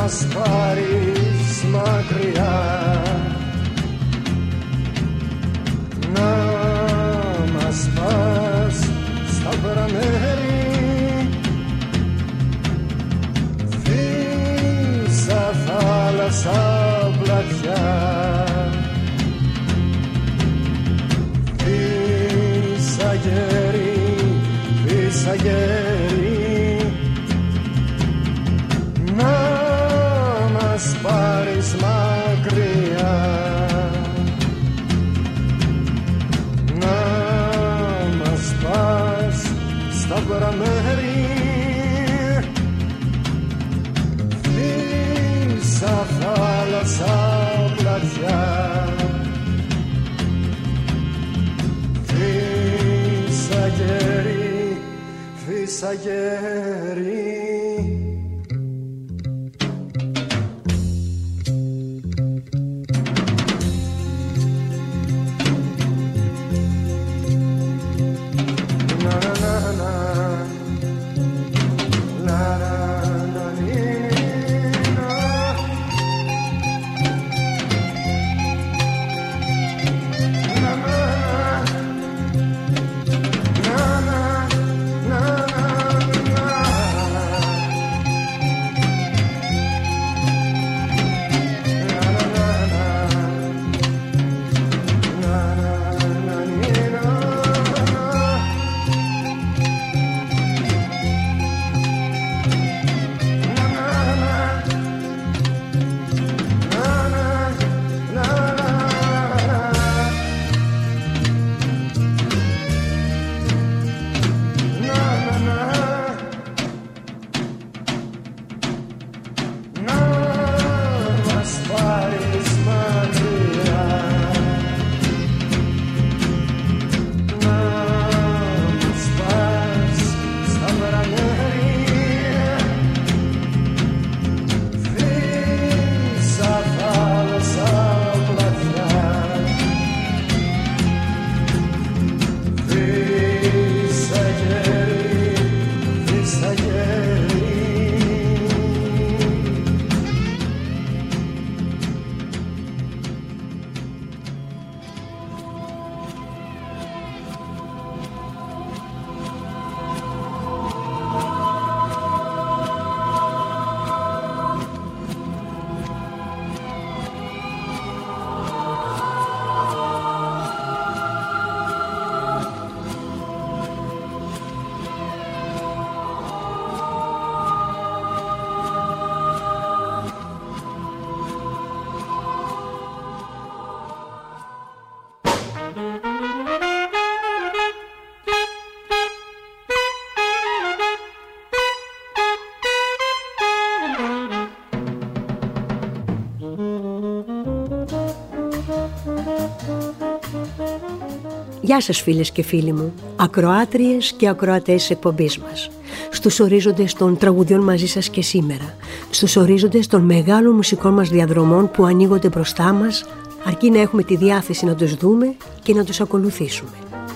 μας πάρεις μακριά, να μας πας στα βραμέρι, φύσα θάλασσα πλατιά, φύσα γέρι, φύσα γέρι, να μας πάρεις μακριά, να μας πας στα βραμέρι, φύσα θάλασσα πλατιά, φύσα γέρι, φύσα γέρι. Γεια σας φίλες και φίλοι μου, ακροάτριες και ακροατές της εκπομπής μας. Στους ορίζοντες των τραγουδιών μαζί σας και σήμερα, στους ορίζοντες των μεγάλων μουσικών μας διαδρομών που ανοίγονται μπροστά μας, αρκεί να έχουμε τη διάθεση να τους δούμε και να τους ακολουθήσουμε.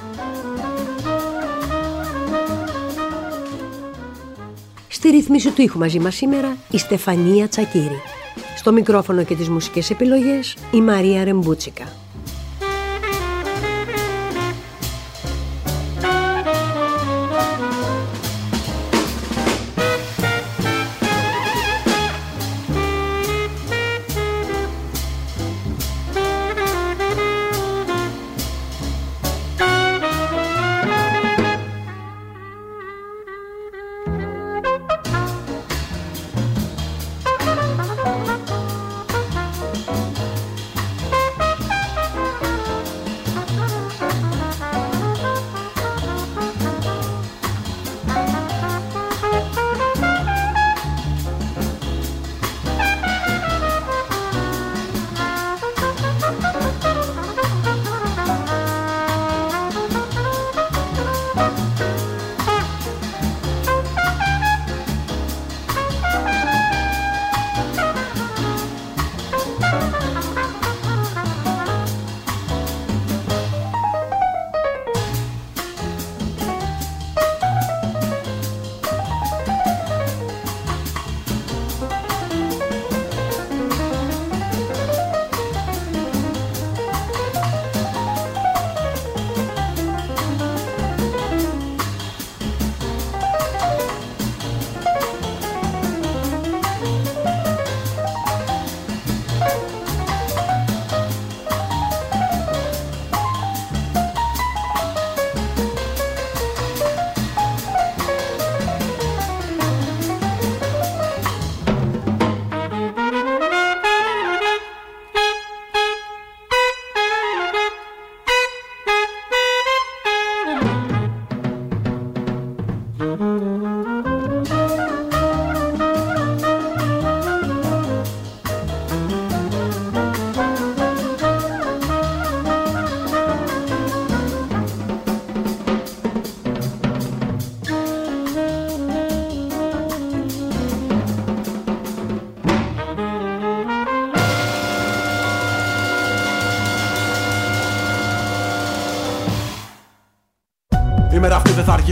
Στη ρύθμιση του ήχου μαζί μας σήμερα η Στεφανία Τσακίρη. Στο μικρόφωνο και τις μουσικές επιλογές η Μαρία Ρεμπούτσικα.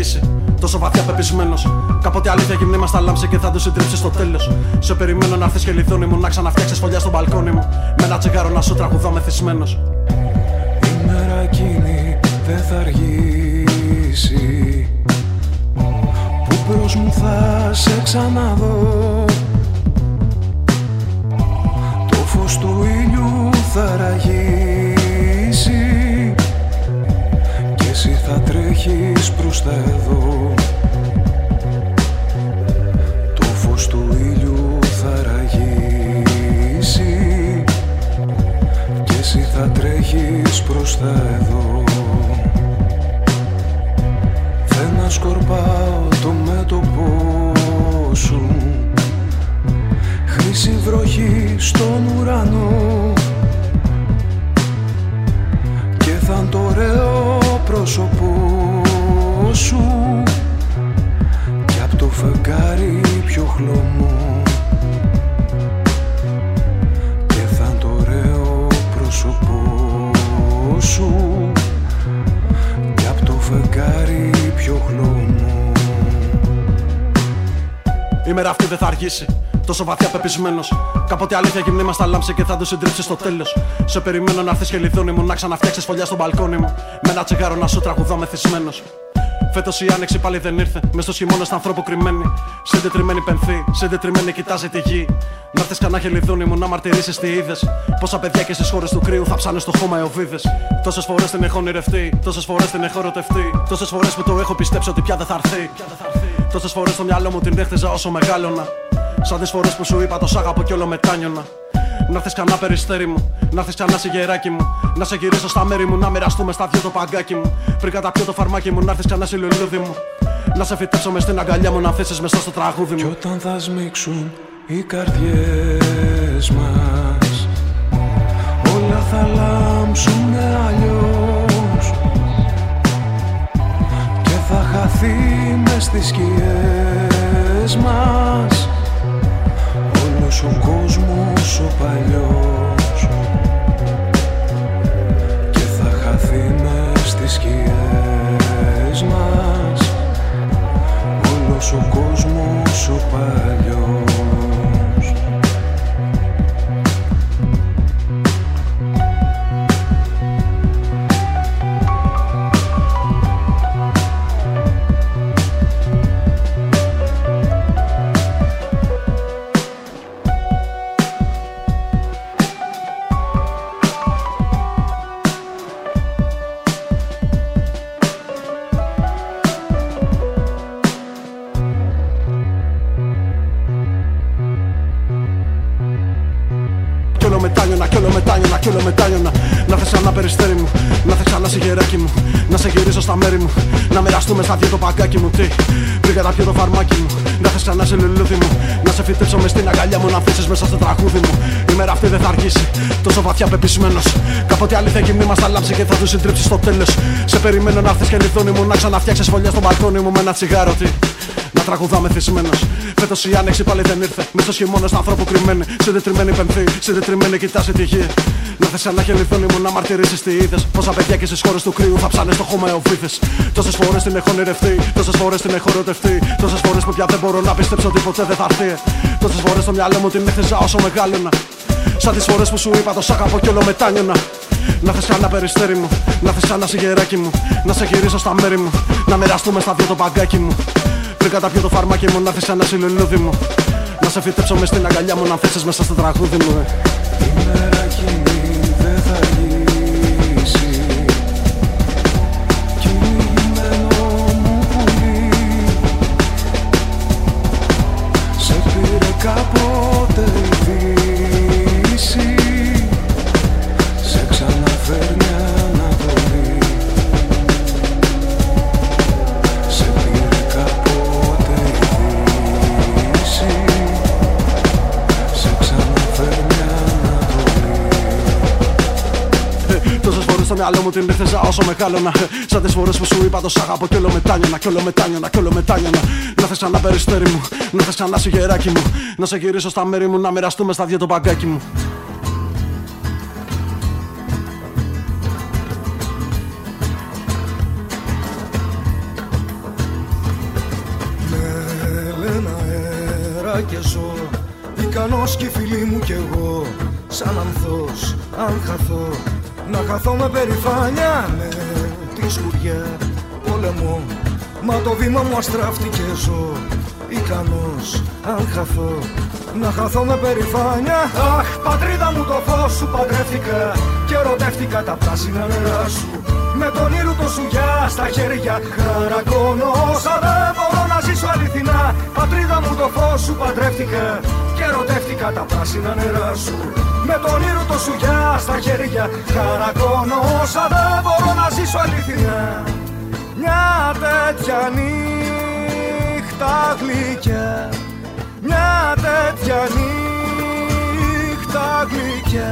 αργήσει. Τόσο βαθιά πεπισμένος. Κάποτε αλήθεια γυμνή μας θα λάμψει και θα του συντρίψει στο τέλος. Σε περιμένω να έρθεις και λιθούνι μου, να ξαναφτιάξεις φωλιά στο μπαλκόνι μου. Με ένα τσιγάρο να σου τραγουδώ μεθυσμένος. Η μέρα εκείνη δεν θα αργήσει, που μπρος μου θα σε ξαναδώ. Το φως του ήλιου θα ραγίσει κι εσύ θα τρέχεις προς τα εδώ. Το φως του ήλιου θα ραγίσει κι εσύ θα τρέχεις προς τα εδώ. Δεν ασκορπάω το μέτωπό σου, χρύση βροχή στον ουρανό, και θα είναι το ωραίο πρόσωπό σου κι απ' το φεγγάρι πιο χλωμό. Και θα είναι το ωραίο πρόσωπό σου κι απ' το φεγγάρι πιο χλωμό. Η μέρα αυτή δεν θα αργήσει. Τόσο βαθιά πεπισμένος. Κάποτε αλήθεια γυμνή μας θα λάμψει και θα του συντρίψει στο τέλος. Σε περιμένω να έρθεις και λιθούνι μου, να ξαναφτιάξεις φωλιά στο μπαλκόνι μου. Με ένα τσιγάρο να σου τραγουδώ μεθυσμένος. Φέτος η άνοιξη πάλι δεν ήρθε. Μες στο χειμώνα στα ανθρώπου κρυμμένη. Συντετριμένη πενθή, συντετριμένη κοιτάζει τη γη. Να έρθεις κανένα χελιδούνι μου, να μαρτυρήσεις τι είδες. Πόσα παιδιά και στις χώρες του κρύου θα ψάνε στο χώμα εοβίδες. Τόσες φορές την έχω ονειρευτεί, τόσες φορές την έχω ερωτευτεί. Τόσες φορές που το έχω πιστέψει ότι πια δεν θα έρθει. Τόσες φορές στο μυαλό μου την έχτιζα όσο μεγάλωνα. Σαν τις φορές που σου είπα το σ' αγαπώ κι όλο μετάνιωνα. Να έρθεις κανένα περιστέρι μου, να έρθεις κανένα σιγεράκι μου. Να σε γυρίσω στα μέρη μου, να μοιραστούμε στα δυο το παγκάκι μου. Πριν καταπιώ το φαρμάκι μου, να έρθεις κανένα λουλούδι μου. Να σε φυτέψω μες στην αγκαλιά μου, να θέσεις μέσα στο τραγούδι μου. Κι όταν θα σμίξουν οι καρδιές μας, όλα θα λάμψουνε αλλιώς και θα χαθεί μες στις σκιές μας όλος ο κόσμος ο παλιός, και θα χαθεί μες στις σκιές μας όλος ο κόσμος ο παλιός. Κι όλο μετάνιωνα. Να θες ξανά περιστέρι μου, να θες ξανά σιγεράκι μου. Να σε γυρίσω στα μέρη μου, να μοιραστούμε στα δυο το παγκάκι μου. Τι, πριν καταπιώ το φαρμάκι μου, να θες ξανά σε λουλούδι μου. Να σε φυτέψω μες στην αγκαλιά μου, να θέσεις μέσα στο τραγούδι μου. Η μέρα αυτή δεν θα αργήσει, τόσο βαθιά πεπισμένος. Κάποτε αλήθεια γυμνή μας θα λάμψει και θα του συντρίψει στο τέλος. Σε περιμένω να έρθεις και λιθούνι μου, να ξαναφτιάξεις φωλιά στο μπαλκόνι μου με ένα τσιγάρο. Τι, να τραγουδά μεθυσμένος. Φέτος η άνοιξη πάλι δεν ήρθε. Μες στο χειμώνα στα ανθρώπου κρυμμένη. Συντετριμένη πενθή, συντετριμένη κοιτάζει τη γη. Να θες ξανά χελιδόνι μου, να μαρτυρήσεις τι είδες. Πόσα παιδιά και στις χώρες του κρύου θα ψάνε στο χώμα εοβίδες. Τόσες φορές την έχω ονειρευτεί, τόσες φορές την έχω ερωτευτεί. Τόσες φορές που πια δεν μπορώ να πιστέψω ότι ποτέ δεν θα έρθει. Τόσες φορές στο μυαλό μου την έχτιζα όσο μεγάλωνα. Σαν τις φορές που σου είπα το σ' αγαπώ κι όλο μετάνιωνα. Να θες κανένα περιστέρι μου, να θες κανένα σιγεράκι μου. Να σε γυρίσω στα μέρη μου, να μοιραστούμε στα δυο το παγκάκι μου. Πριν καταπιώ το φαρμάκι μου, να θες κανένα λουλούδι μου. Να σε φυτέψω μες στην αγκαλιά μου, να θέσεις μέσα στο τραγούδι μου. Η μέρα εκείνη δεν θα αργήσει, κυνηγημένο μου πουλί σε πήρε κάποτε η δύση, σε ξαναφέρνει Ανατολή. Σε πήρε κάποτε η δύση, σε ξαναφέρνει Τόσες φορές στο μυαλό μου την έχθεζα όσο μεγάλωνα. Σαν τις φορές που σου είπα το σ' αγαπώ κι όλο μετάνιωνα, κι όλο μετάνιωνα, κι όλο μετάνιωνα. Να θες ξανά περιστέρι μου, να θες ξανά σιγεράκι μου. Να σε γυρίσω στα μέρη μου, να μοιραστούμε στα δυο το παγκάκι μου. αέρα και ζω. Ικανός κι οι φίλοι μου κι εγώ, σαν ανθός αν χαθώ. Να χαθώ με περηφάνεια, με τη σκουριά πολεμώ. Μα το βήμα μου αστράφτηκε ζω. Ικανός αν χαθώ, να χαθώ με περηφάνεια. Αχ, πατρίδα μου, το φως σου παντρεύτηκα και ερωτεύτηκα τα πράσινα νερά σου. Με τον ήρου το σουγιά στα χέρια χαρακώνω όσα δεν μπορώ να ζήσω αληθινά. Πατρίδα μου, το φως σου παντρεύτηκα και ερωτεύτηκα τα πράσινα νερά σου. Με τον ήρου το σουγιά στα χέρια χαρακώνω όσα δεν μπορώ να ζήσω αληθινά. Μια τέτοια νύχτα γλυκιά, μια τέτοια νύχτα γλυκιά.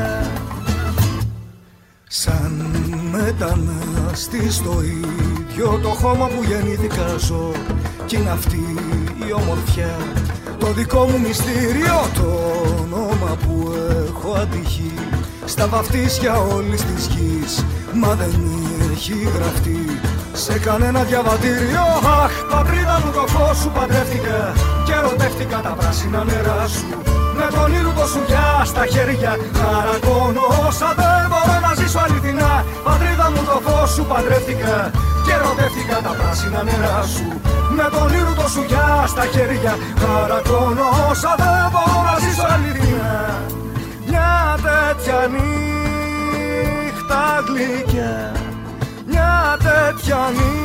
Σαν μετανάστη στο ίδιο το χώμα που γεννήθηκα ζω. Κι είναι αυτή η ομορφιά, το δικό μου μυστήριο, το όνομα που έχω αντυχεί στα βαφτίσια όλης της γης. Μα δεν έχει γραφτεί σε κανένα διαβατήριο. Αχ, πατρίδα μου, το φως σου παντρεύτηκα και ερωτεύτηκα τα πράσινα νερά σου. Με τον ήρου το σουγιά στα χέρια χαρακώνω όσα δεν μπορώ να ζήσω αληθινά. Πατρίδα μου, το φως σου παντρεύτηκα και ερωτεύτηκα τα πράσινα νερά σου. Με τον ήρου το σουγιά στα χέρια χαρακώνω όσα δεν μπορώ να ζήσω αληθινά. Μια τέτοια νύχτα γλυκιά, μια τέτοια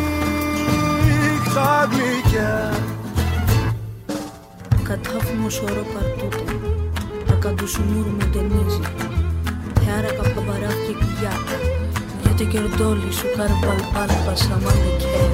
νύχτα γλυκιά. Κατάφημο σωρό παρτούτο, ακάντου σου μούρου μου ταινίζει. Θεάρακα παπαράφια κοιλιά, γιατί κερδόλι σου καρβαλπάλπα σαμάνε κέρ.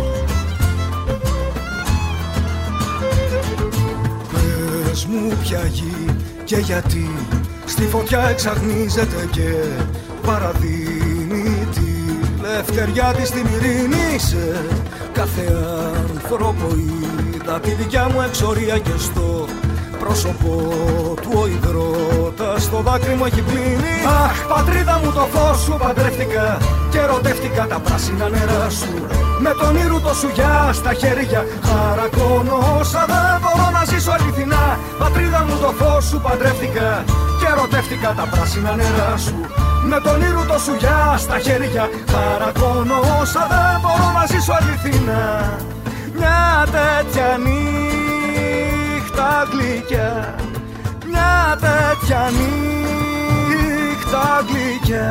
Πες μου ποια γη και γιατί στη φωτιά εξαγνίζεται και παραδίνει τη λευτεριά της στην ειρήνη. Σε κάθε άνθρωπο είδα τη δικιά μου εξορία και στο πρόσωπο του ο υδρότας το δάκρυ μου έχει πλύνει. Αχ, πατρίδα μου, το φως σου παντρεύτηκα και ερωτεύτηκα τα πράσινα νερά σου. Με τον ήρου το σουγιά στα χέρια χαρακώνω όσα δεν μπορώ να ζήσω αληθινά. Πατρίδα μου, το φως σου παντρεύτηκα και ερωτεύτηκα τα πράσινα νερά σου. Με τον ήρου το σουγιά στα χέρια χαρακώνω όσα δεν μπορώ να ζήσω αληθινά. Μια τέτοια νύχτα γλυκιά, μια τέτοια νύχτα γλυκιά.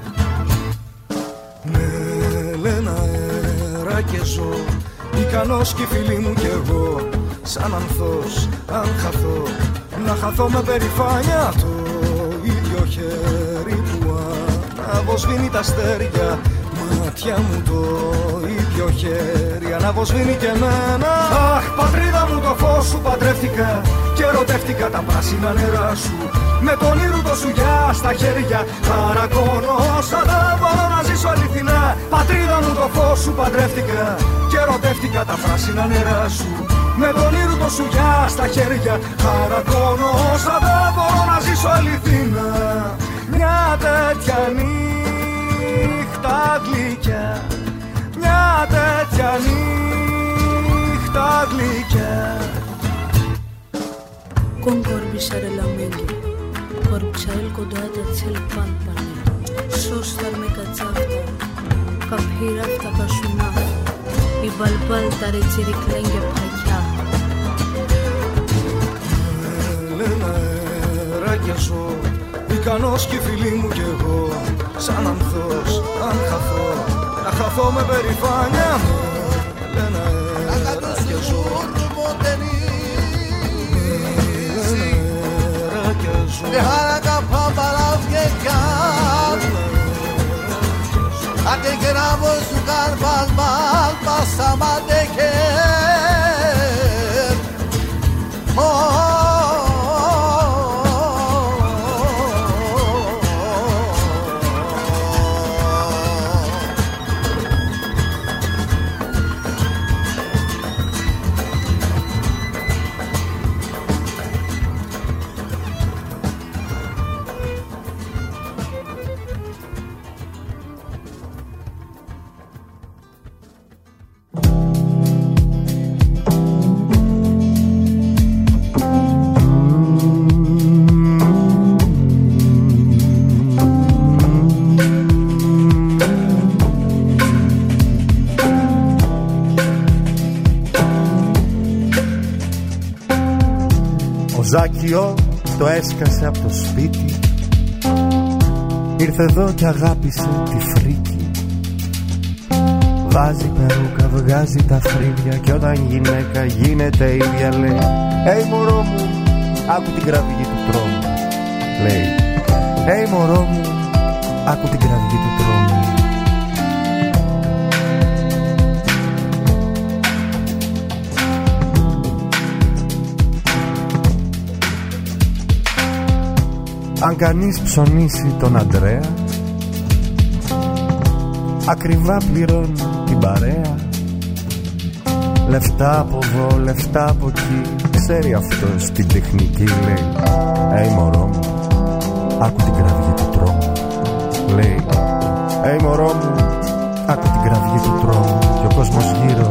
Με λένε αέρα και ζω, ικανός κι οι φίλοι μου κι εγώ, σαν ανθός αν χαθώ, να χαθώ με περηφάνεια. Το ίδιο χέρι που αναβοσβήνει τα αστέρια, μάτια μου το ίδιο χέρι αναβοσβήνει και εμένα. Αχ, πατρίδα μου, το φως σου παντρεύτηκα και ερωτεύτηκα τα πράσινα νερά σου. Με τον ήρου το σουγιά στα χέρια χαρακώνω όσα δεν μπορώ να ζήσω αληθινά. Πατρίδα μου, το φως σου παντρεύτηκα και ερωτεύτηκα τα πράσινα νερά σου. Με τον ήρου το σουγιά στα χέρια χαρακώνω όσα δεν μπορώ να ζήσω αληθινά. Μια τέτοια νύχτα γλυκιά, μια τέτοια νύχτα γλυκιά. Con corbisare la mente, corbisare il codata cel palpane, sostar me cazzafta, caphirafta kashuna, i balbal tare ciriclenge phakya. Λένε αέρα και ζω, ικανός κι οι φίλοι μου κι εγώ, σαν ανθός αν χαθώ, να χαθώ με περηφάνεια. Λένε αέρα και ζω, Dejará para llegar a que queramos jugar mal pasamos de que Ο Ζάκιο το έσκασε από το σπίτι, ήρθε εδώ και αγάπησε τη φρίκη. Βάζει περούκα, βγάζει τα φρύδια κι όταν γυναίκα γίνεται ίδια λέει «Ει μωρό μου, άκου την κραυγή του τρόμου». Λέει «Ει μωρό μου, άκου την κραυγή του τρόμου». Αν κανείς ψωνίσει τον Αντρέα, ακριβά πληρώνει την παρέα. Λεφτά από εδώ, λεφτά από εκεί, ξέρει αυτός την τεχνική. Λέει «Ει μωρό μου, άκου την κραυγή του τρόμου». Λέει «Ει μωρό μου, άκου την κραυγή του τρόμου». Και ο κόσμος γύρω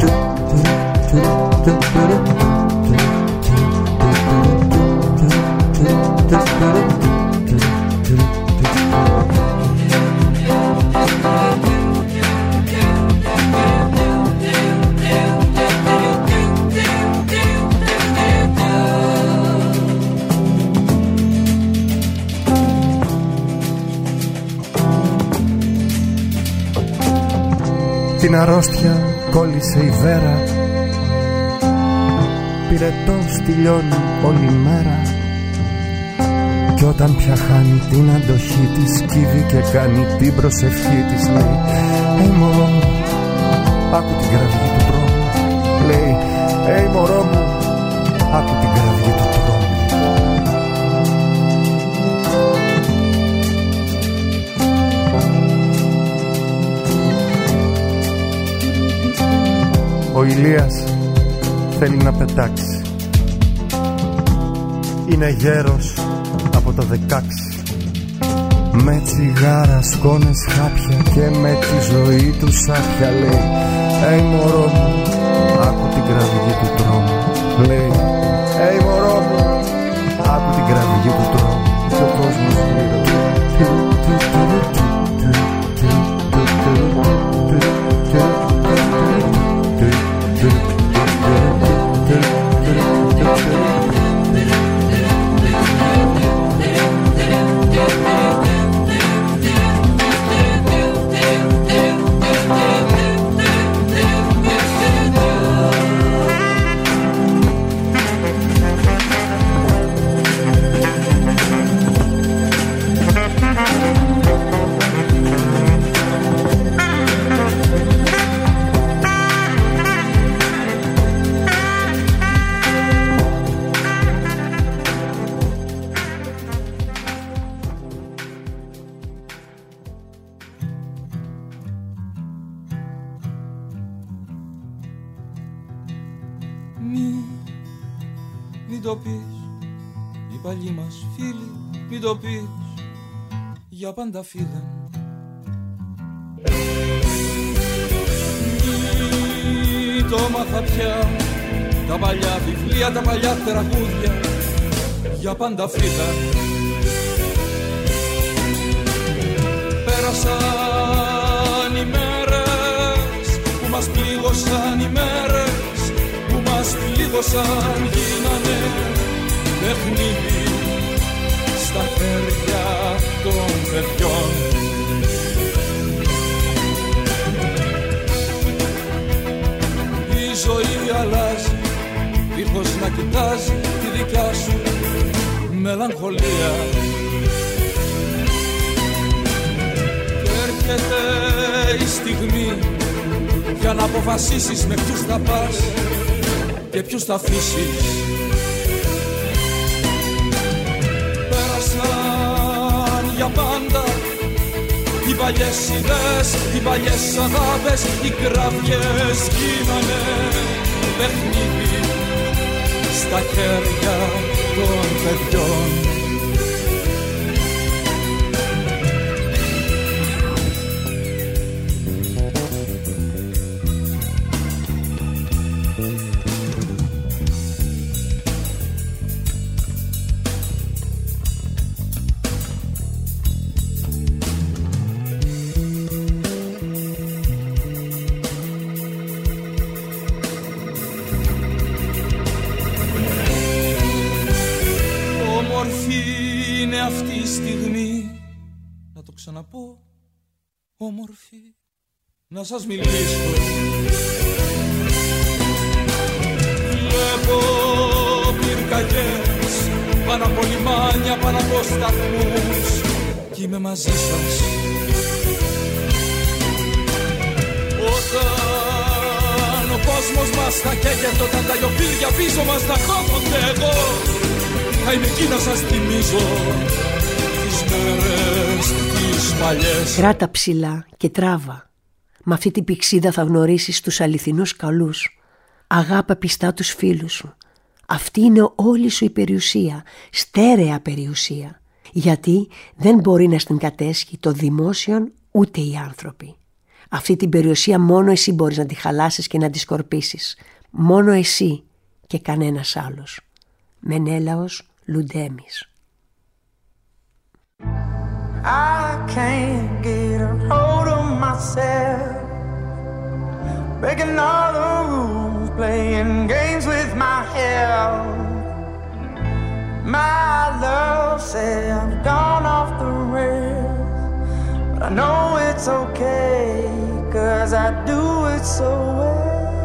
την αρρώστια κόλλησε η Βέρα, πυρετός τελειώνει όλη μέρα. Κι όταν πια χάνει την αντοχή της, σκύβει και κάνει την προσευχή της. Λέει «Ει μωρό μου, άκου την κραυγή του τρόμου». Λέει «Ει μωρό μου, άκου την κραυγή του τρόμου». Ο Ηλίας θέλει να πετάξει, είναι γέρος από το 16. Με τσιγάρα, σκόνες, χάπια και με τη ζωή του σάπια. Λέει «Ει μωρό μου, άκου την κραυγή του τρόμου». Λέει «Ει μωρό μου, άκου την κραυγή του τρόμου». Και ο κόσμος γύρω Μην το πεις, οι παλιοί μας φίλοι, μην το πεις, για πάντα φύγαν. Μην το μάθα πια, τα παλιά βιβλία, τα παλιά τραγούδια, για πάντα φύγαν. Πέρασαν οι μέρες που μας πλήγωσαν, οι μέρες που μας πλήγωσαν, γίνανε παιχνίδι στα χέρια των παιδιών. Η ζωή αλλάζει, δίχως να κοιτάζει τη δικιά σου μελαγχολία. Και έρχεται η στιγμή για να αποφασίσεις με ποιους θα πας και ποιους θα αφήσεις. Πέρασαν για πάντα οι παλιές ιδέες, οι παλιές αγάπες, οι κραυγές γίνανε παιχνίδι στα χέρια των παιδιών. αυτή η στιγμή, να το ξαναπώ, όμορφη, να σας μιλήσω. Βλέπω πυρκαγιές πάνω από λιμάνια, πάνω από σταθμούς κι είμαι μαζί σας. Όταν ο κόσμος μας θα καίγεται, όταν τα λιοπύρια πίσω μας θα κόβονται, εγώ θα είμαι εκεί να σας θυμίζω τις μέρες τις παλιές. Κράτα ψηλά και τράβα. Με αυτή την πηξίδα θα γνωρίσεις τους αληθινούς καλούς. Αγάπα πιστά τους φίλους σου. Αυτή είναι όλη σου η περιουσία, στέρεα περιουσία. Γιατί δεν μπορεί να στην κατέσχει το δημόσιον ούτε οι άνθρωποι. Αυτή την περιουσία μόνο εσύ μπορείς να τη χαλάσεις και να τη σκορπίσεις. Μόνο εσύ και κανένας άλλος. Μενέλαος Λουντέμις. I can't get a hold of myself, breaking all the rules, playing games with my health. My love said I've gone off the rails, but I know it's okay, 'cause I do it so well.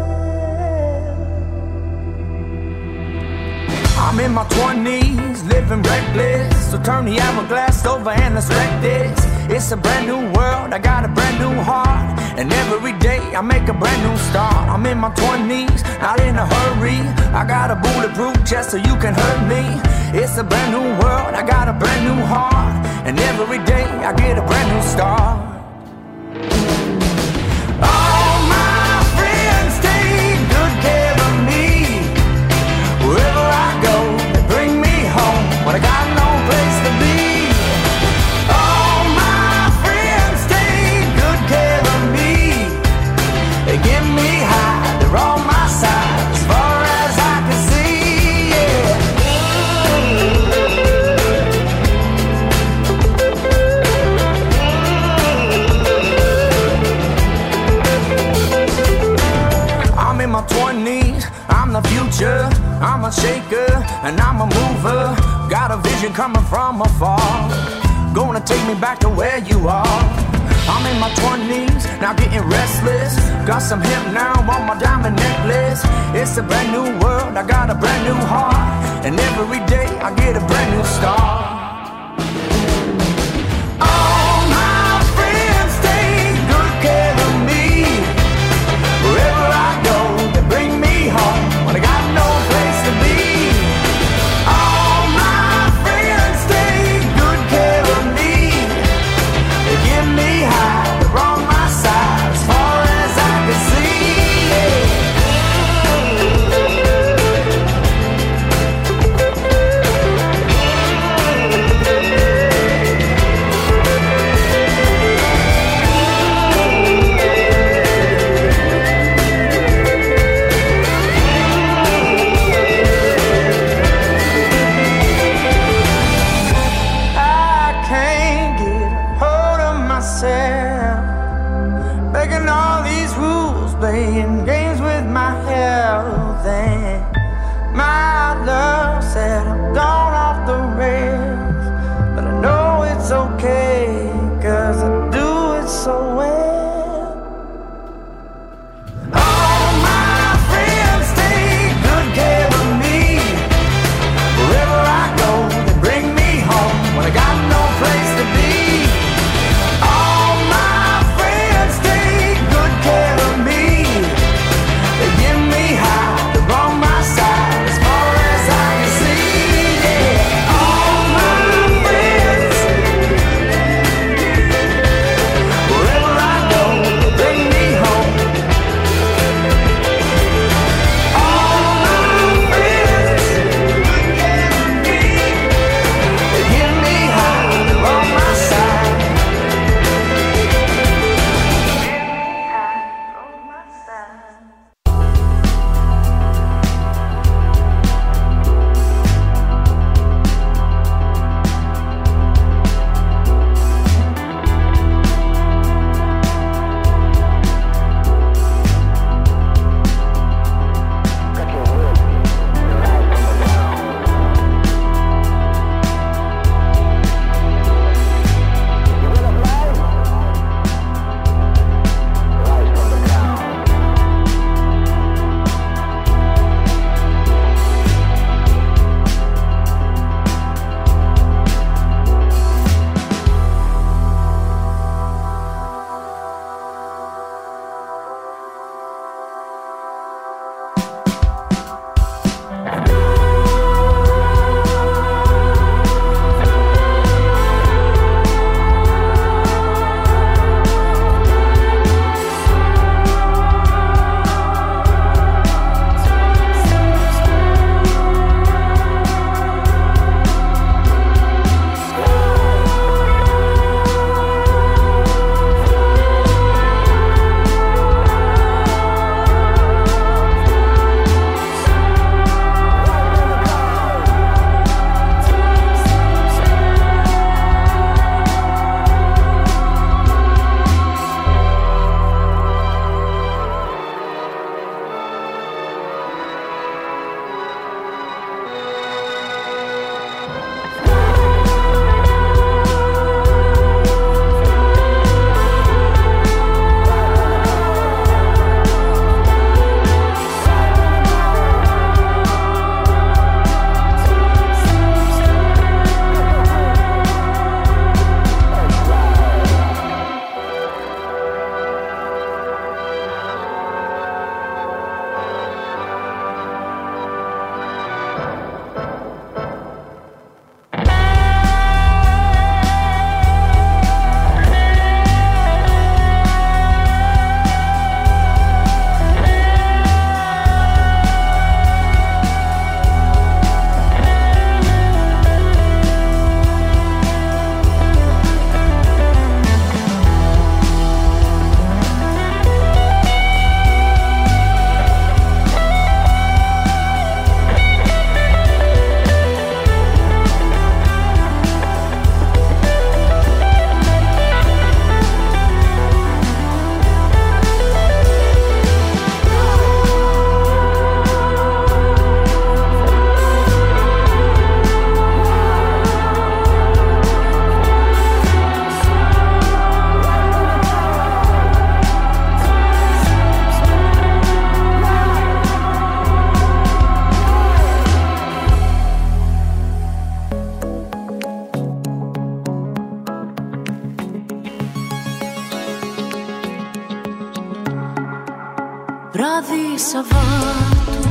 I'm in my 20s, living reckless, so turn the hourglass over and let's wreck this. It's a brand new world, I got a brand new heart, and every day I make a brand new start. I'm in my 20s, not in a hurry, I got a bulletproof chest so you can hurt me. It's a brand new world, I got a brand new heart, and every day I get a brand new start. All my friends take good care of me, wherever I go, they bring me home when I got no place to be. All my friends take good care of me, they give me high, they're on my side as far as I can see, yeah. I'm in my 20s, I'm the future, I'm a shaker and I'm a mover. Got a vision coming from afar, gonna take me back to where you are. I'm in my 20s, now getting restless. Got some hip now on my diamond necklace. It's a brand new world, I got a brand new heart, and every day I get a brand new start. All my friends take good care of me, wherever I go, they bring me home when I got no place to be. All my friends take good care of me, they give me high, they're on my side as far as I can see, yeah. Βράδυ Σαββάτου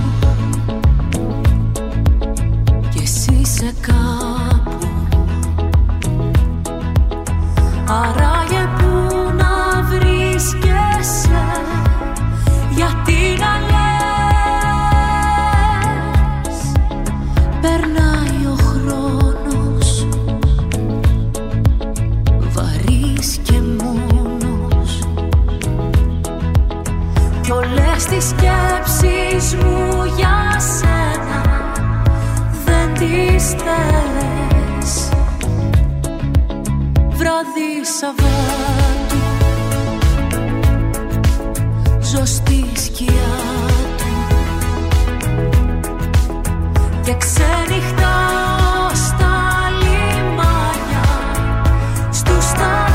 κι εσύ είσαι κάπου. Άραγε που να βρίσκεσαι, γιατί να λες περνάει ο χρόνος βαρύς και μόνος κι όλες τις σκέψεις μου για σένα δεν τις θες. Βράδυ Σαββάτου ζω στη σκιά του και ξενυχτάω στα λιμάνια, στους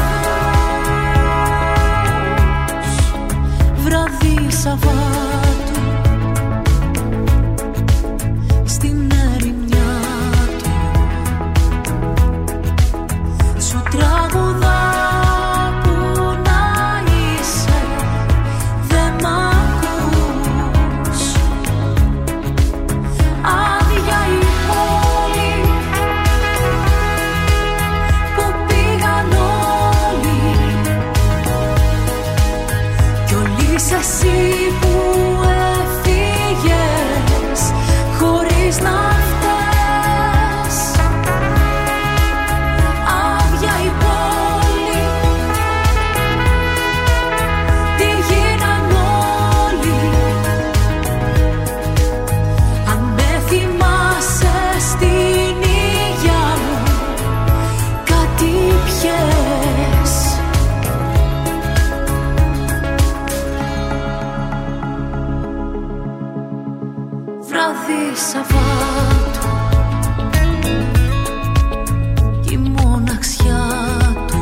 σταθμούς. Βράδυ Σαββάτου στην ερημιά του σου τραγουδά που να είσαι, δεν μ' ακούς. Άδεια η πόλη που πήγαν όλοι κι όλοι εσύ που έφυγες χωρίς να φταίς. Άδεια η πόλη, τι γίναν όλοι. Αν με θυμάσαι στην υγειά μου κάτι πιες. Βράδυ Σαββάτου κι η μοναξιά του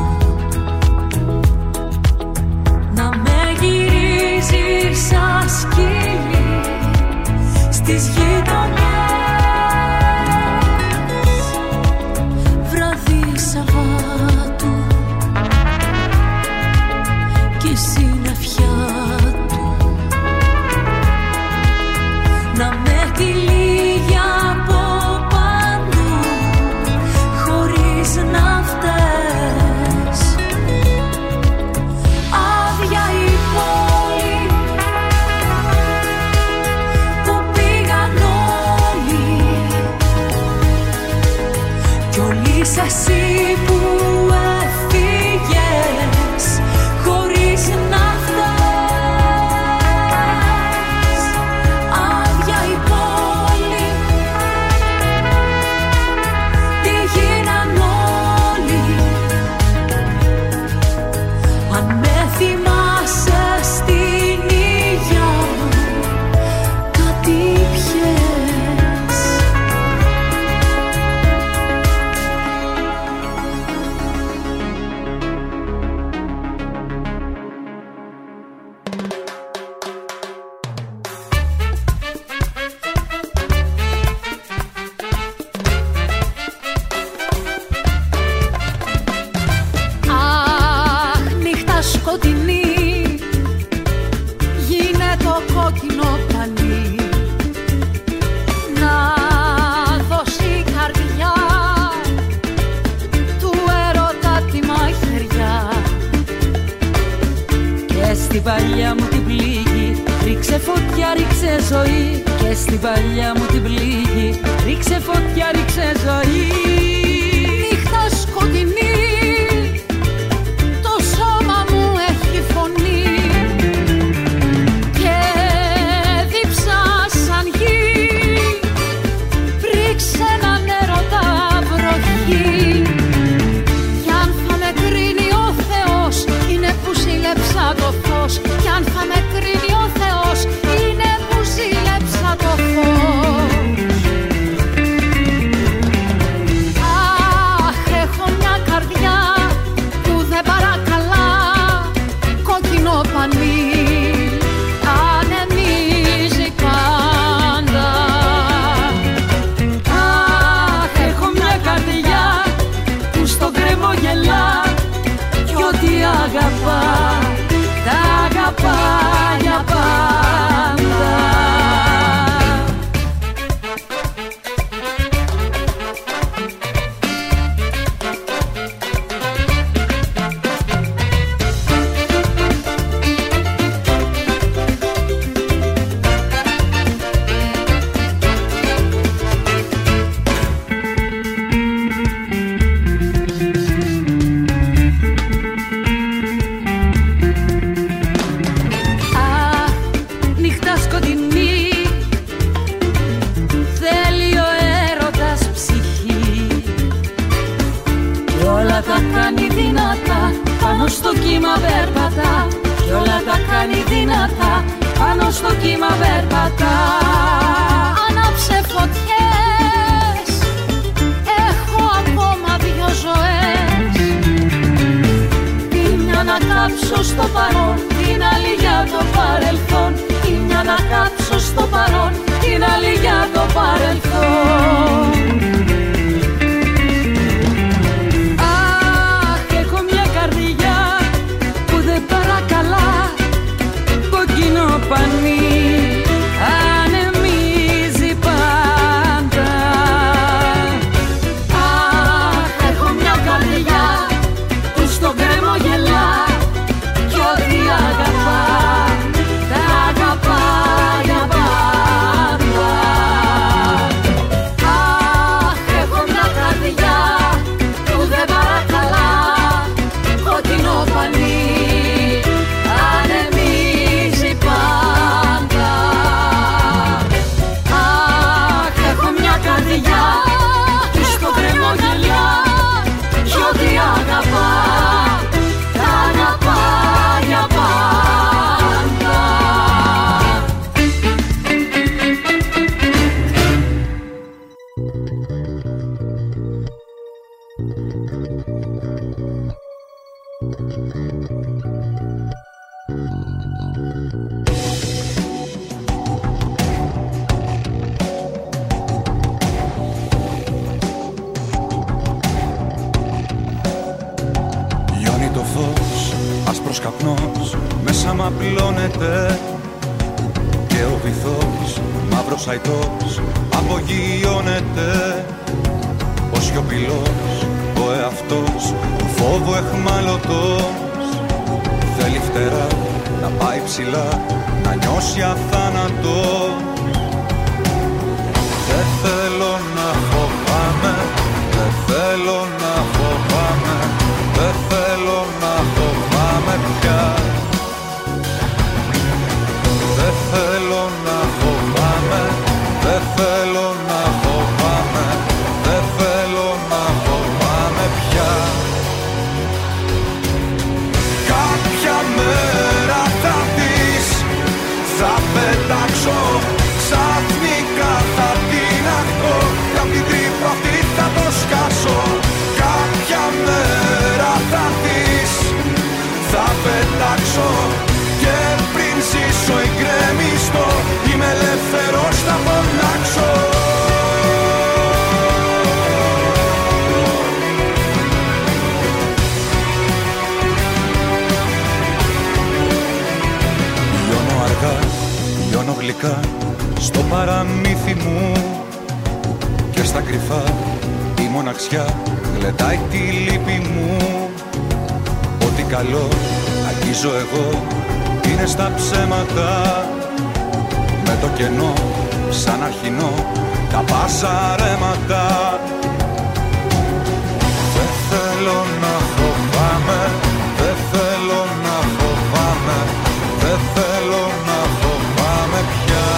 να με γυρίζει σαν σκύλι στις γειτονιές. Βράδυ Σαββάτου κι η συννεφιά του να με τυλίγει από παντού χωρίς να φταίς. Άδεια η πόλη που πήγαν όλοι κι όλοι εσύ που έφυγες χωρίς να φταίς. Άδεια η πόλη, τι γίναν όλοι. Αν με θυμάσαι στην υγειά μου κάτι πιες. Αχ, νύχτα σκοτεινή, γίνε το κόκκινο πανί να δώσει η καρδιά του έρωτα τη μαχαιριά. Και στην παλιά μου την πληγή ρίξε φωτιά, ρίξε ζωή. Και στην παλιά μου την πληγή ρίξε φωτιά, ρίξε ζωή. Νύχτα σκοτεινή, το σώμα μου έχει φωνή και δίψα σαν γη. Ρίξε έναν έρωτα βροχή. Κι αν θα με κρίνει ο Θεός, είναι που ζήλεψα το φως. Κι αν θα με κρίνει ο Θεός, είναι που ζήλεψα το φως. στο κύμα περπατά κι όλα τα κάνει δυνατά. Πάνω στο κύμα περπατά. Άναψε φωτιές, έχω ακόμα 2 ζωές. Τη μια να κάψω στο παρόν, την άλλη για το παρελθόν. Τη μια να κάψω στο παρόν, την άλλη για το παρελθόν. Αχ, έχω μια καρδιά που δεν παρακαλά. Κόκκινο πανί ανεμίζει πάντα. Αχ, έχω μια καρδιά που στον κρέμο γελά κι ό,τι αγαπά τα αγαπά για πάντα. Αχ, έχω μια καρδιά που δεν παρακαλά. Κόκκινο πανί ανεμίζει πάντα. Αχ, έχω μια καρδιά που στο κρέμο γελιά κι ό,τι αγαπά τα αγαπά για πάντα. Λιώνει το φως, άσπρος καπνός, μέσα μ' απλώνεται. Και ο βυθός, μαύρος αϊτός, απογειώνεται. Ο σιωπηλός, ο εαυτός, του φόβου εχμαλωτός. Θέλει φτερά, να πάει ψηλά, να νιώσει αθάνατο. Δεν θέλω να φοβάμαι, δεν θέλω να φοβάμαι, δεν θέλω να φοβάμαι πια. Δεν θέλω να φοβάμαι, δεν θέλω να φοβάμαι, δεν θέλω να φοβάμαι πια. Κάποια μέρα θα δεις, θα πετάξω, ξαφνικά θα τίναχτω κι απ' την τρύπα αυτή θα το σκάσω. Κάποια μέρα θα δεις, θα πετάξω και πριν ζήσω ή γκρεμιστώ, είμαι ελεύθερος, θα φωνάξω. Λιώνω αργά, λιώνω γλυκά στο παραμύθι μου και στα κρυφά η μοναξιά γλεντάει τη λύπη μου. Ό,τι καλό αγγίζω εγώ είναι στα ψέματα. Με το κενό σαν αρχινό τα πασαρέματα. Δεν θέλω να φοβάμαι, δεν θέλω να φοβάμαι, δεν θέλω να φοβάμαι πια.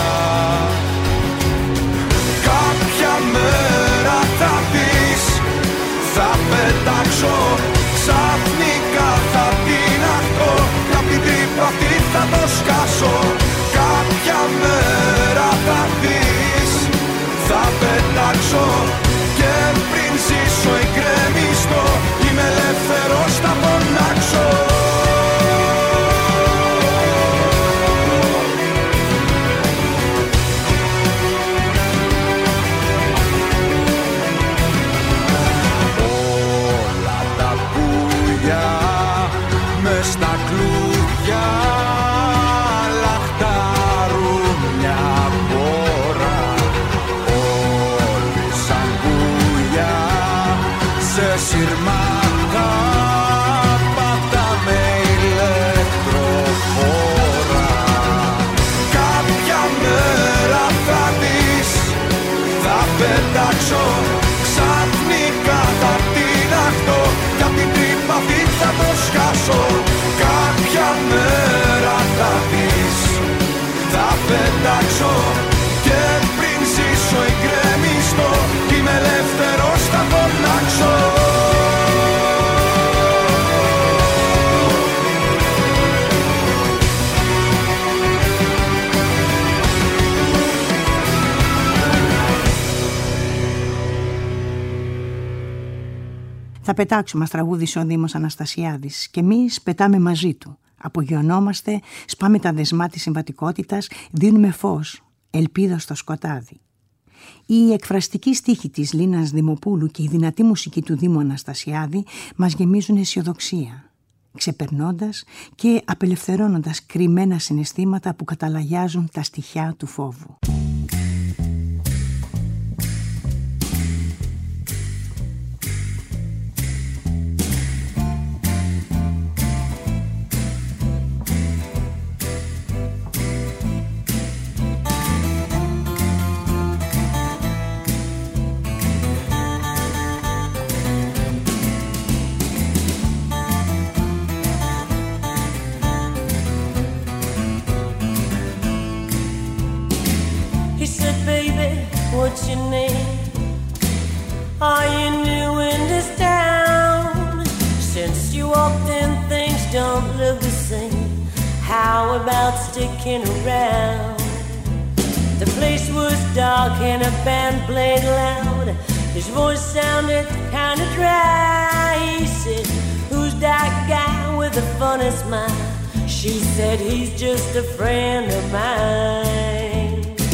Κάποια μέρα θα δεις, θα πετάξω, ξαφνικά θα τίναχτω κι απ' την τρύπα αυτή θα το σκάσω. Κάποια μέρα θα δεις, θα πετάξω και πριν ζήσω ή γκρεμιστώ, είμαι ελεύθερος, θα φωνάξω. Όλα τα πουλιά μες στα κλούδια λαχτάρουν μια πόρα. Όλοι σαν πουλιά σε σειρμάτα πατάμε ηλεκτροφόρα. Κάποια μέρα θα δεις, θα πετάξω, ξαφνικά θα τίναχτω κι απ' την τρύπα αυτή θα το σκάσω. Κάποια μέρα θα δεις, θα πετάξω και πριν ζήσω ή γκρεμιστώ, είμαι ελεύθερος, θα φωνάξω. Θα πετάξουμε, μας τραγούδισε ο Δήμος Αναστασιάδης, και εμείς πετάμε μαζί του. Απογειωνόμαστε, σπάμε τα δεσμά της συμβατικότητας, δίνουμε φως, ελπίδα στο σκοτάδι. Η εκφραστική στίχη της Λίνας Δημοπούλου και η δυνατή μουσική του Δήμου Αναστασιάδη μας γεμίζουν αισιοδοξία, ξεπερνώντας και απελευθερώνοντας κρυμμένα συναισθήματα που καταλαγιάζουν τα στοιχιά του φόβου. What's your name? Are you new in this town? Since you walked in, things don't look the same. How about sticking around? The place was dark and a band played loud. His voice sounded kind of dry. He said, who's that guy with the funny smile? She said, he's just a friend of mine.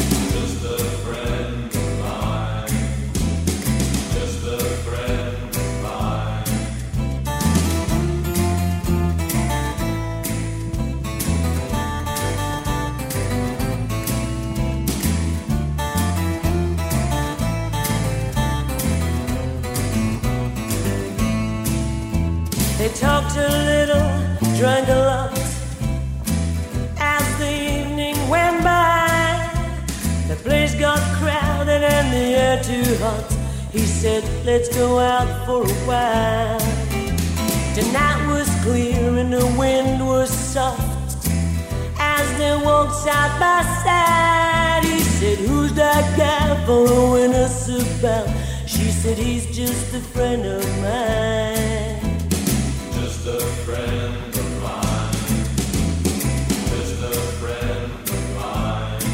They talked a little, drank a lot. As the evening went by, the place got crowded and the air too hot. He said, let's go out for a while. The night was clear and the wind was soft. As they walked side by side, he said, who's that guy following us about? She said, he's just a friend of mine. Just a friend of mine. Just a friend of mine.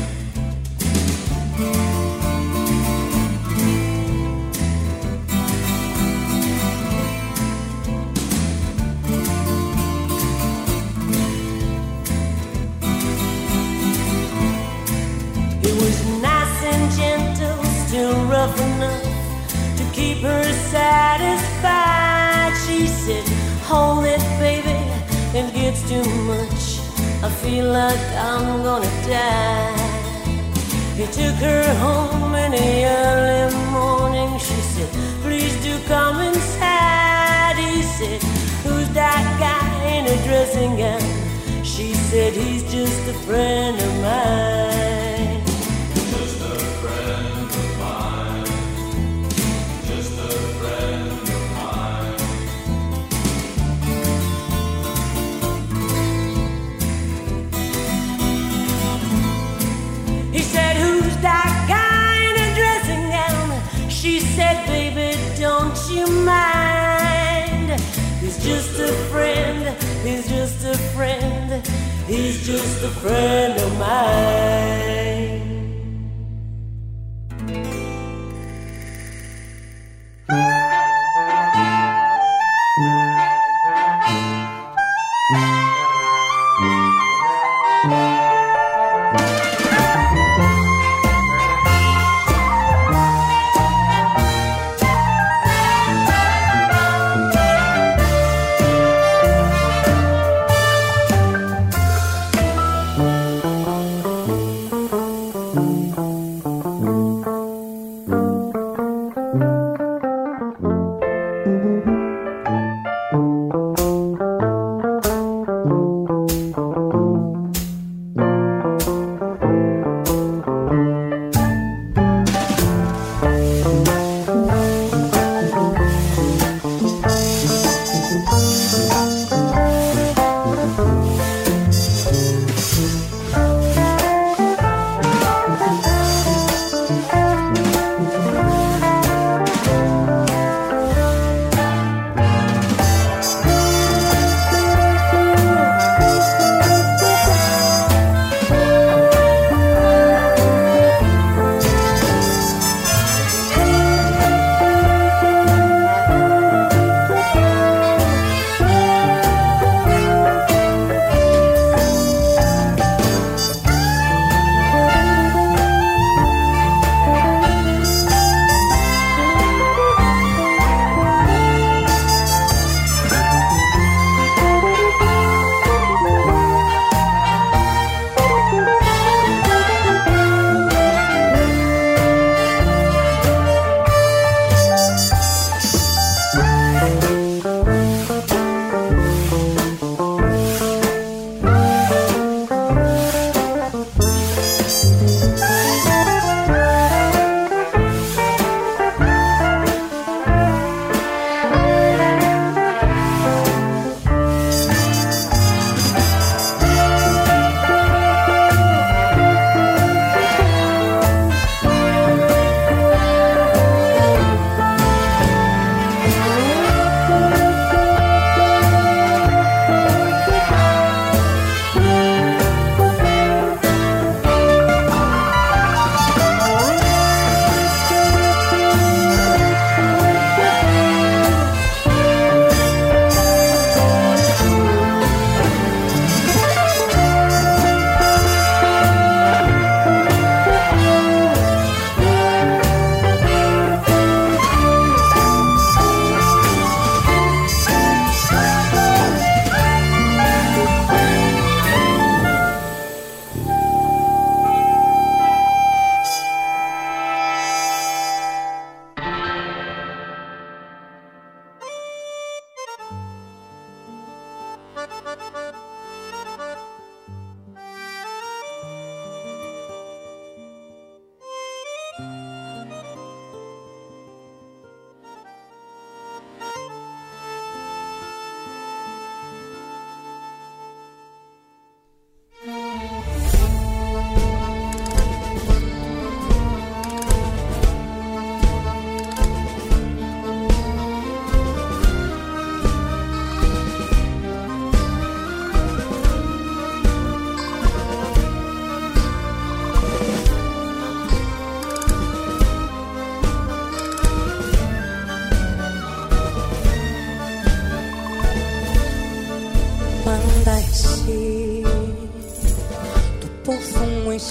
It was nice and gentle, still rough enough to keep her satisfied. She said, hold it, baby, it gets too much. I feel like I'm gonna die. He took her home in the early morning. She said, please do come inside. He said, who's that guy in a dressing gown? She said, he's just a friend of mine. Just a friend of mine. Just a friend of mine. He said, who's that guy in a dressing gown? She said, baby, don't you mind? He's just a friend, he's just a friend, he's just a friend of mine.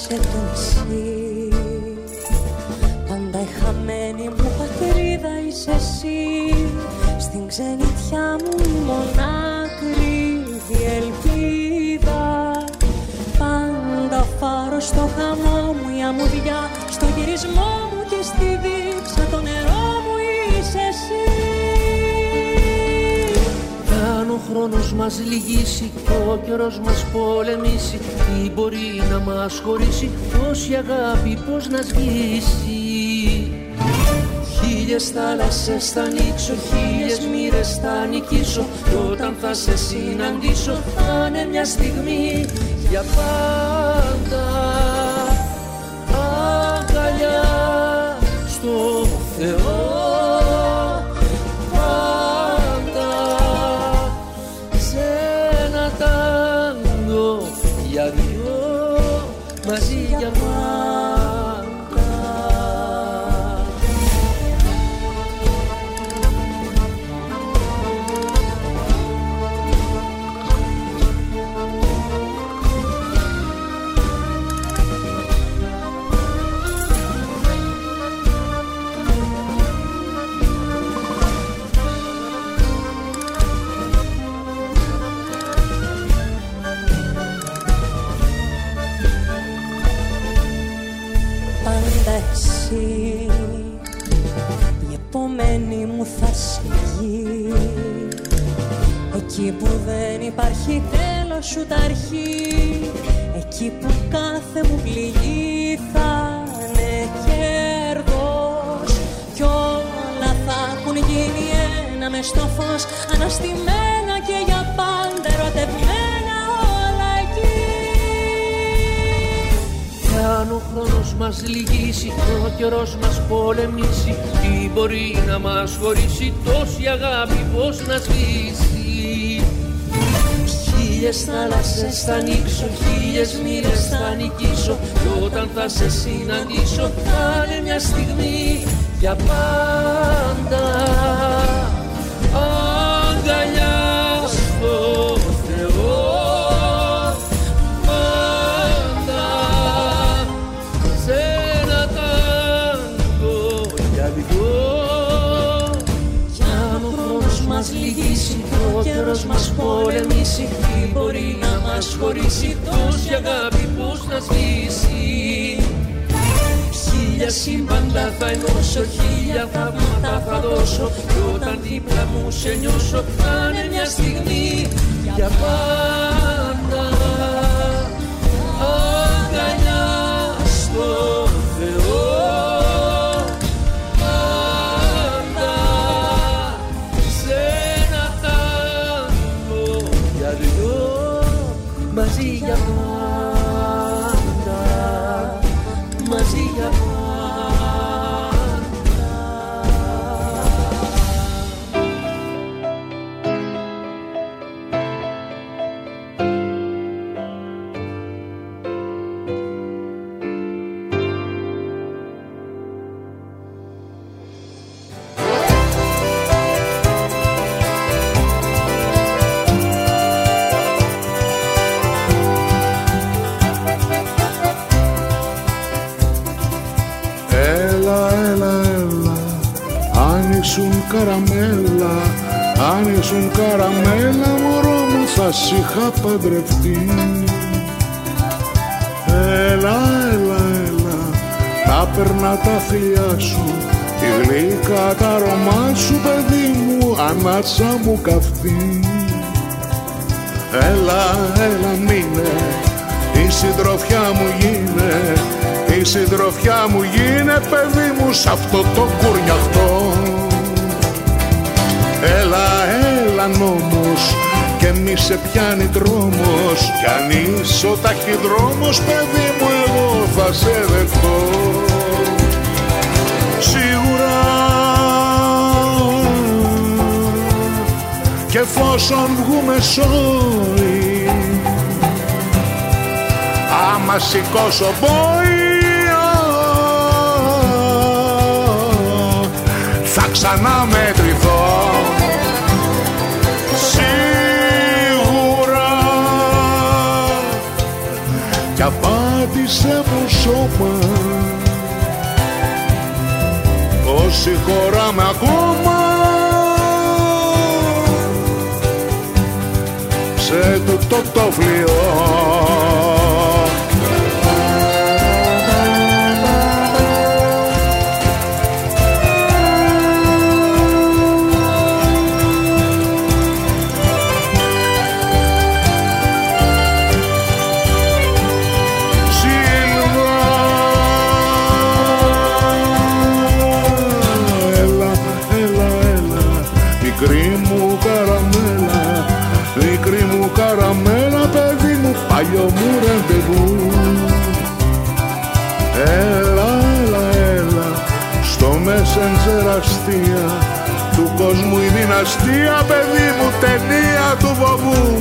σε το νησί. Πάντα η χαμένη μου πατρίδα είσαι εσύ. Στην ξενιτιά μου η μονάκριβη ελπίδα. Πάντα φάρος στο χαμό μου, η αμμουδιά στο γυρισμό μου και στη δίψα το νερό μου είσαι εσύ. Αν ο χρόνος μας λυγίσει και ο καιρός μας πολεμήσει, τι μπορεί να μας χωρίσει, τόση αγάπη πώς να σβήσει. Χίλιες θάλασσες θα ανοίξω, χίλιες μοίρες θα νικήσω, κι όταν θα σε συναντήσω θα είναι μια στιγμή για πάντα. Αγκαλιά στο Θεό πάντα, σε ένα τάγκο για δυο, μαζί για πάντα. Η επομένη μου θα συγγεί. Εκεί που δεν υπάρχει τέλος ούτε αρχή, εκεί που κάθε μου πληγή θα είναι κέρδος. Κι όλα θα έχουν γίνει ένα μες στο φως, αναστημένα και για πάντα ερωτευμένα όλα εκεί. Αν ο χρόνος μας λυγίσει, ο καιρός μας πολεμήσει, τι μπορεί να μας χωρίσει, τόση αγάπη πώς να σβήσει. Χίλιες θάλασσες θα ανοίξω, χίλιες μοίρες θα νικήσω, κι όταν θα σε συναντήσω θα είναι μια στιγμή για πάντα. Αγκαλιά στο Θεό πάντα, σε ένα τάγκο για δυο. Κι αν ο χρόνος μας λυγίσει, ο καιρός μας πολεμήσει, τι μπορεί να μας χωρίσει, τόση αγάπη πώς να σβήσει. Χίλια σύμπαντα θα ενώσω, χίλια θαύματα θα δώσω, κι όταν δίπλα μου σε νιώσω θα είναι μια στιγμή για πάντα. Αγκαλιά στο Θεό πάντα, σε ένα τάγκο για δυο, μαζί για πάντα, μαζί για πάντα. Καραμέλα, αν ήσουν καραμέλα, μωρό μου θα σ' είχα παντρευτεί. Έλα, έλα, έλα, τα περνά τα φιλιά σου, τη γλυκά τα αρώμα σου, παιδί μου, ανάτσα μου καυτή. Έλα, έλα, μείνε, η συντροφιά μου γίνε, η συντροφιά μου γίνε, παιδί μου, σ' αυτό το κουρνιαχτό. Έλα, έλα νόμος και μη σε πιάνει τρόμος, κι αν είσαι ο ταχυδρόμος, παιδί μου, εγώ θα σε δεχτώ. Σίγουρα και εφόσον βγούμε σόι, άμα σηκώσω μπόι, θα ξαναμετρηθώ. Σίγουρα κι απάντηση απάντησε μου σώμα, όσοι χωράμε ακόμα σε τούτο το φλοιό. Καραμέλα, παιδί μου, παλιό μου ραντεβού. Έλα, έλα, έλα, στο Messenger αστεία του κόσμου η δυναστεία, παιδί μου, ταινία του βοβού.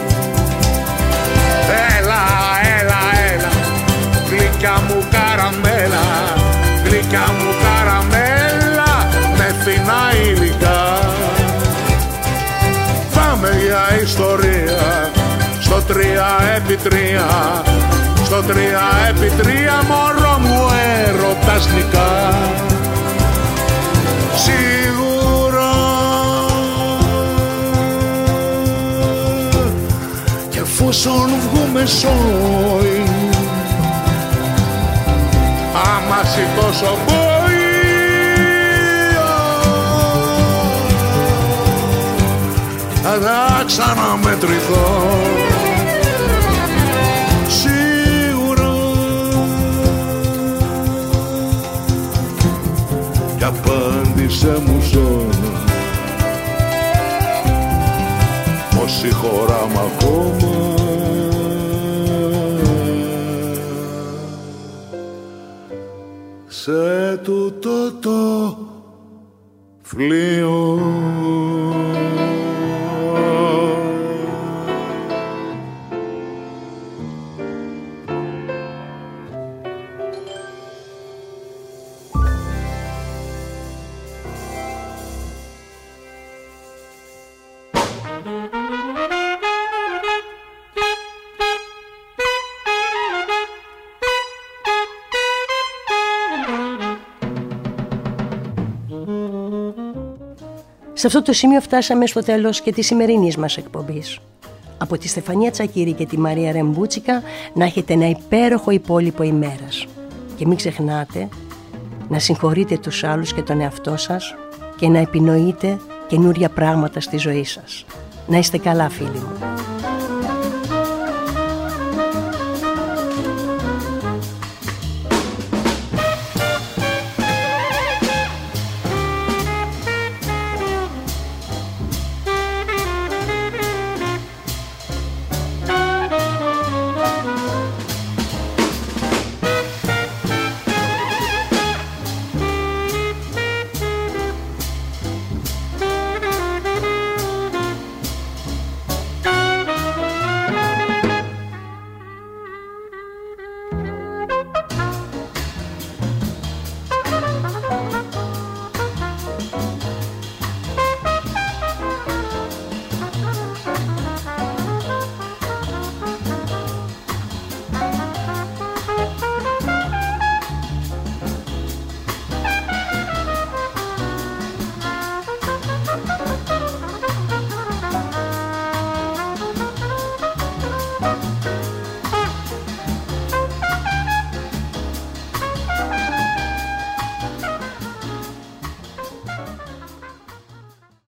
Έλα, έλα, έλα, γλυκιά μου καραμέλα, γλυκιά μου καραμέλα, με φινά υλικά. Πάμε για ιστορία στο 3x3, στο 3x3, μωρό μου έρωτας νικά. Σίγουρα κι εφόσον βγούμε σόι, άμα σηκώσω μπόι, θα ξαναμετρηθώ. Σίγουρα κι απάντησε μου ζώνα, όσοι χωράμε ακόμα σε τούτο το φλοιό. Σε αυτό το σημείο φτάσαμε στο τέλος και της σημερινής μας εκπομπής. Από τη Στεφανία Τσακύρη και τη Μαρία Ρεμπούτσικα να έχετε ένα υπέροχο υπόλοιπο ημέρας. Και μην ξεχνάτε να συγχωρείτε τους άλλους και τον εαυτό σας και να επινοείτε καινούρια πράγματα στη ζωή σας. Να είστε καλά, φίλοι μου.